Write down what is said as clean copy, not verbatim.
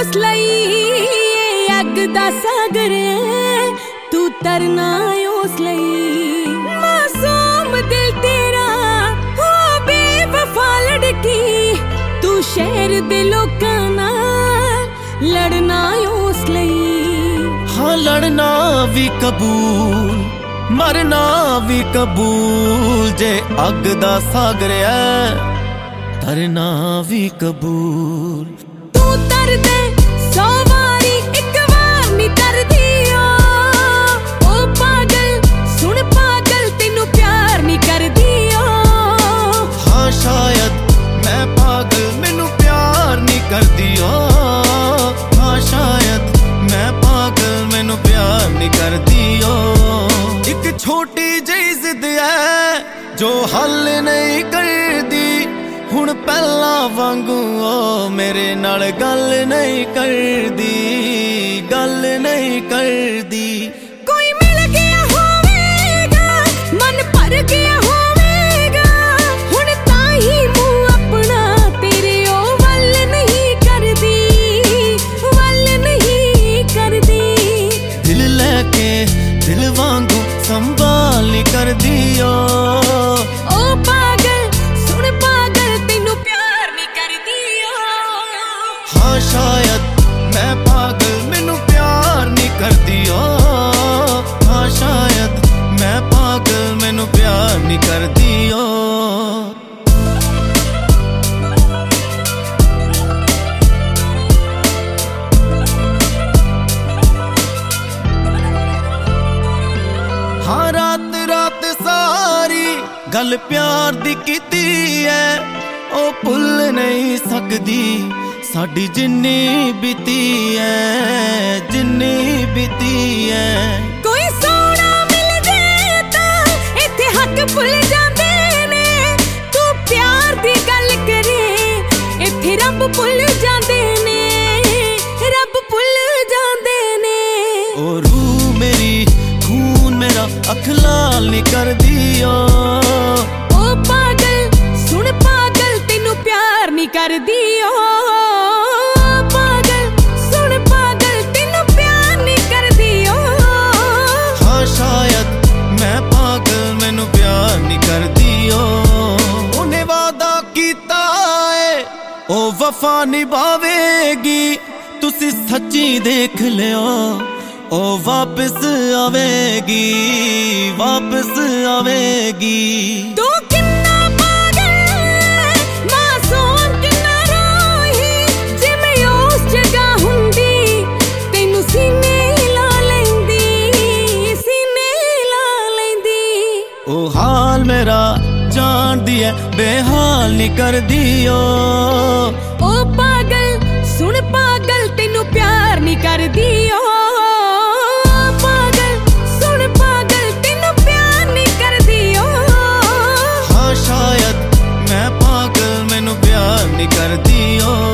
ਉਸ ਲਈ ਅੱਗ ਦਾ ਸਾਗਰ ਤੂੰ ਤਰਨਾ ਉਸ ਲਈ ਮਾਸੂਮ ਦਿਲ ਤੇਰਾ ਹੋ ਬੇਵਫਾ ਲੜਕੀ ਤੂੰ ਸ਼ਹਿਰ ਦੇ ਲੋਕਾਂ ਨਾਲ ਲੜਨਾ ਉਸ ਲਈ ਹਾਂ ਲੜਨਾ ਵੀ ਕਬੂਲ ਮਰਨਾ ਵੀ ਕਬੂਲ ਜੇ ਅੱਗ ਦਾ ਸਾਗਰ ਐ ਤਰਨਾ ਵੀ ਕਬੂਲ ਤੂੰ ਤਰਦੇ 100 ਵਾਰੀ ਇੱਕ ਵਾਰ ਨੀ ਤਰਦੀ ਓ ਪਾਗਲ ਸੁਣ ਪਾਗਲ ਤੈਨੂੰ ਪਿਆਰ ਨੀ ਕਰਦੀ ਹਾਂ ਸ਼ਾਇਦ ਮੈਂ ਪਾਗਲ ਮੈਨੂੰ ਪਿਆਰ ਨੀ ਕਰਦੀ ਹਾਂ ਸ਼ਾਇਦ ਮੈਂ ਪਾਗਲ ਮੈਨੂੰ ਪਿਆਰ ਨੀ ਕਰਦੀ ਇੱਕ ਛੋਟੀ ਜਿਹੀ ਜ਼ਿੱਦ ਐ ਜੋ ਹੱਲ ਨਹੀਂ ਕਰਦੀ ਹੁਣ ਪਹਿਲਾਂ ਵਾਂਗੂ ਓ ਮੇਰੇ ਨਾਲ ਗੱਲ ਨਹੀਂ ਕਰਦੀ ਕੋਈ ਮਿਲ ਗਿਆ ਹੋਵੇਗਾ ਮਨ ਭਰ ਗਿਆ ਹੋਵੇਗਾ ਹੁਣ ਤਾਂ ਹੀ ਮੂੰਹ ਆਪਣਾ ਤੇਰੇ ਉਹ ਵੱਲ ਨਹੀਂ ਕਰਦੀ ਦਿਲ ਲੈ ਕੇ ਦਿਲ ਵਾਂਗੂ ਸੰਭਾਲ ਨਹੀਂ ਕਰਦੀ ਓ ਪਾਗਲ ਸੁਣ ਪਾਗਲ ਤੈਨੂੰ ਪਿਆਰ ਨਹੀਂ ਕਰਦੀ ਹਾਂ ਸ਼ਾਇਦ ਮੈਂ ਪਾਗਲ ਮੈਨੂੰ ਪਿਆਰ ਨਹੀਂ ਕਰਦੀ ਹਾਂ ਸ਼ਾਇਦ ਮੈਂ ਪਾਗਲ ਮੈਨੂੰ ਪਿਆਰ ਨਹੀਂ ਕਰਦੀ ਹਾਂ ਰਾਤ ਸਾਰੀ ਗੱਲ ਪਿਆਰ ਦੀ ਕੀਤੀ ਐ ਉਹ ਭੁੱਲ ਨਹੀਂ ਸਕਦੀ ਸਾਡੀ ਜਿੰਨੀ ਬੀਤੀ ਐ ਕੋਈ ਸੋਹਣਾ ਮਿਲ ਜੇ ਤਾਂ ਇੱਥੇ ਹੱਕ ਭੁੱਲ ਜਾਂਦੇ ਨੇ ਤੂੰ ਪਿਆਰ ਦੀ ਗੱਲ ਕਰੇ ਇੱਥੇ ਰੱਬ ਭੁੱਲ ਜਾਂਦੇ ਨੇ ਉਹ ਰੂਹ ਮੇਰੀ ਖੂਨ ਮੇਰਾ ਅੱਖ ਲਾਲ ਨਹੀਂ ਕਰਦੀ ਓ ਪਾਗਲ ਸੁਣ ਪਾਗਲ ਤੈਨੂੰ ਪਿਆਰ ਨਹੀਂ ਕਰਦੀ ਪਾਗਲ ਸੁਣ ਪਾਗਲ ਤੈਨੂੰ ਪਿਆਰ ਨਹੀਂ ਕਰਦੀ ਹਾਂ ਸ਼ਾਇਦ ਮੈਂ ਪਾਗਲ ਮੈਨੂੰ ਪਿਆਰ ਨਹੀਂ ਕਰਦੀ ਉਹਨੇ ਵਾਦਾ ਕੀਤਾ ਏ ਉਹ ਵਫਾ ਨਿਭਾਵੇਗੀ ਤੁਸੀਂ ਸੱਚੀ ਦੇਖ ਲਿਓ ਉਹ ਵਾਪਸ ਆਵੇਗੀ ਤੂੰ ਕਿੰਨਾ ਪਾਗਲ ਮਾਸੂਮ ਕਿੰਨਾ ਰੋਹੀ ਜਿਵੇਂ ਉਸ ਜਗ੍ਹਾ ਹੁੰਦੀ ਤੈਨੂੰ ਸੀਨੇ ਲਾ ਲੈਂਦੀ ਉਹ ਹਾਲ ਮੇਰਾ ਜਾਣਦੀ ਐ ਬੇਹਾਲ ਨਹੀਂ ਕਰਦੀ ਓ ਪਾਗਲ ਸੁਣ ਪਾਗਲ ਤੈਨੂੰ ਪਿਆਰ ਨਹੀਂ ਕਰਦੀ ਪਾਗਲ ਸੁਣ ਪਾਗਲ ਤੈਨੂੰ ਪਿਆਰ ਨਹੀਂ ਕਰਦੀ ਹਾਂ ਸ਼ਾਇਦ ਮੈਂ ਪਾਗਲ ਮੈਨੂੰ ਪਿਆਰ ਨਹੀਂ ਕਰਦੀ